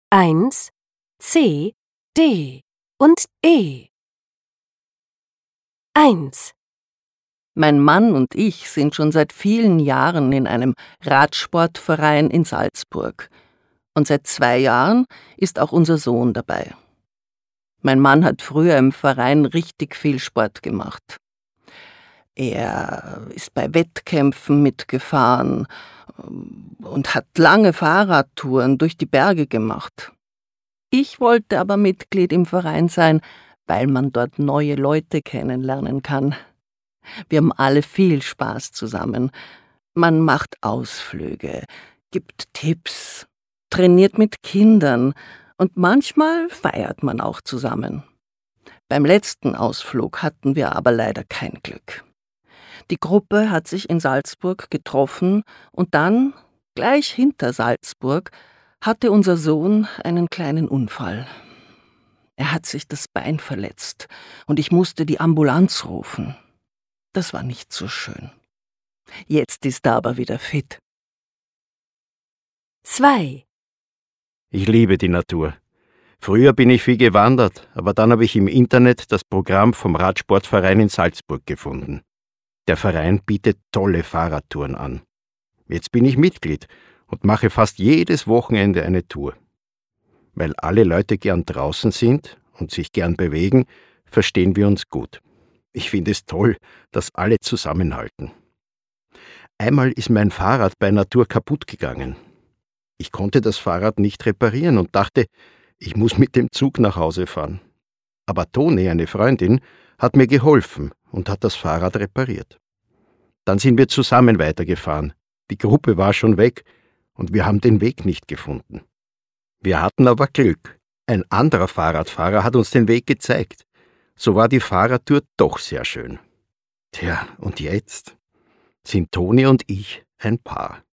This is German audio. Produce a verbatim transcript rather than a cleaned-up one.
eins, C, D und E. eins. Mein Mann und ich sind schon seit vielen Jahren in einem Radsportverein in Salzburg. Und seit zwei Jahren ist auch unser Sohn dabei. Mein Mann hat früher im Verein richtig viel Sport gemacht. Er ist bei Wettkämpfen mitgefahren und hat lange Fahrradtouren durch die Berge gemacht. Ich wollte aber Mitglied im Verein sein, weil man dort neue Leute kennenlernen kann. Wir haben alle viel Spaß zusammen. Man macht Ausflüge, gibt Tipps, trainiert mit Kindern und manchmal feiert man auch zusammen. Beim letzten Ausflug hatten wir aber leider kein Glück. Die Gruppe hat sich in Salzburg getroffen und dann, gleich hinter Salzburg, hatte unser Sohn einen kleinen Unfall. Er hat sich das Bein verletzt und ich musste die Ambulanz rufen. Das war nicht so schön. Jetzt ist er aber wieder fit. zwei. Ich liebe die Natur. Früher bin ich viel gewandert, aber dann habe ich im Internet das Programm vom Radsportverein in Salzburg gefunden. Der Verein bietet tolle Fahrradtouren an. Jetzt bin ich Mitglied und mache fast jedes Wochenende eine Tour. Weil alle Leute gern draußen sind und sich gern bewegen, verstehen wir uns gut. Ich finde es toll, dass alle zusammenhalten. Einmal ist mein Fahrrad bei einer Tour kaputt gegangen. Ich konnte das Fahrrad nicht reparieren und dachte, ich muss mit dem Zug nach Hause fahren. Aber Toni, eine Freundin, hat mir geholfen und hat das Fahrrad repariert. Dann sind wir zusammen weitergefahren. Die Gruppe war schon weg und wir haben den Weg nicht gefunden. Wir hatten aber Glück. Ein anderer Fahrradfahrer hat uns den Weg gezeigt. So war die Fahrradtour doch sehr schön. Tja, und jetzt sind Toni und ich ein Paar.